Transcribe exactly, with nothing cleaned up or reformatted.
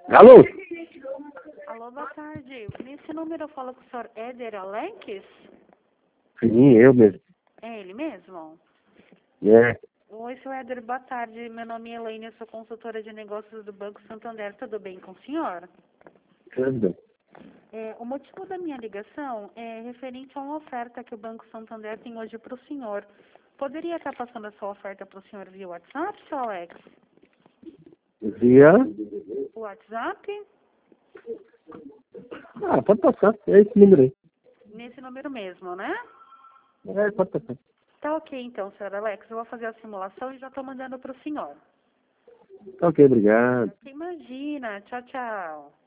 Alô? Alô, boa tarde. Nesse número eu falo com o senhor Éder Alex? Sim, eu mesmo. É ele mesmo? É, Oi, senhor Éder, boa tarde. Meu nome é Elaine, eu sou consultora de negócios do Banco Santander. Tudo bem com o senhor? tudo. É, o motivo da minha ligação é referente a uma oferta que o Banco Santander tem hoje para o senhor. Poderia estar passando a sua oferta para o senhor via WhatsApp, seu Alex? Via? O WhatsApp? Ah, pode passar. É esse número aí. Nesse número mesmo, né? É, pode passar. Tá ok, então, senhor Alex. Eu vou fazer a simulação e já estou mandando para o senhor. Ok, obrigado. Imagina. Tchau, tchau.